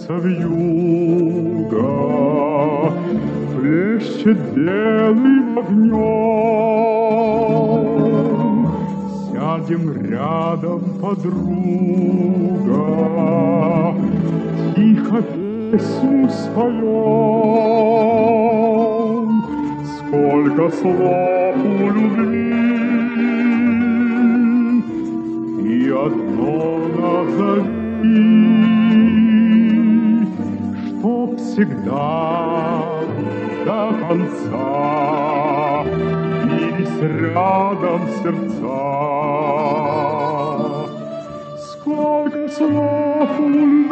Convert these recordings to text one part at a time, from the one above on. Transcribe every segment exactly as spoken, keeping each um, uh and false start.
Солнце вьюга плещет белым огнем. Сядем рядом, подруга, тихо песню споем. Сколько слов у любви, и одно назови, чтоб всегда до конца бились рядом сердца. Сколько слов у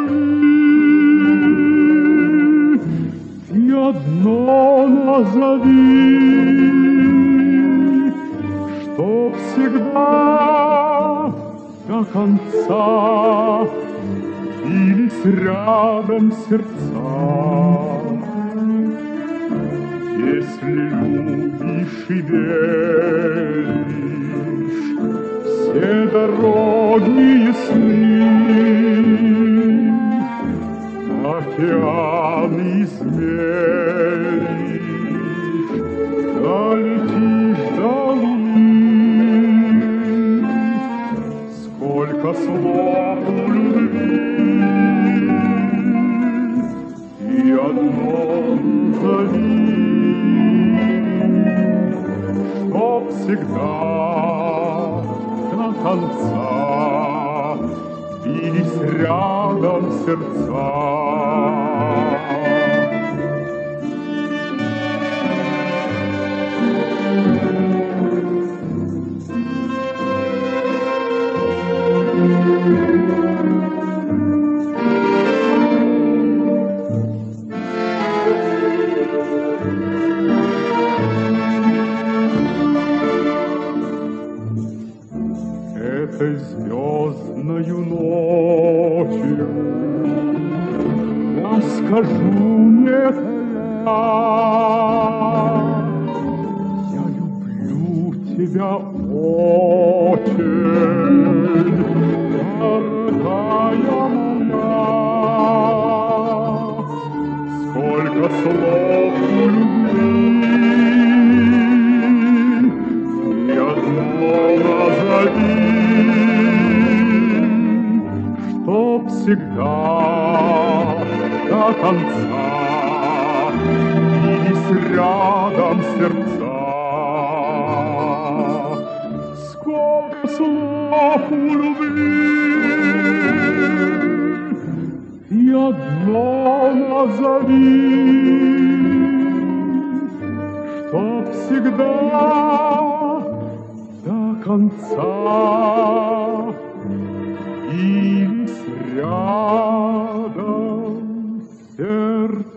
любви, и одно назови, чтоб всегда до конца бились рядом сердца. Если любишь и веришь, все дороги ясны, океан измеришь, долетишь до луны. Сколько слов у любви, и одно назови, чтоб всегда до конца бились рядом сердца. Этой звездною ночью я скажу нет, я люблю тебя очень, дорогая моя. Сколько слов у любви, и одно назови, чтоб всегда до конца бились рядом сердца. Сколько слов у любви, и одно назови, чтоб всегда до конца бились рядом сердца.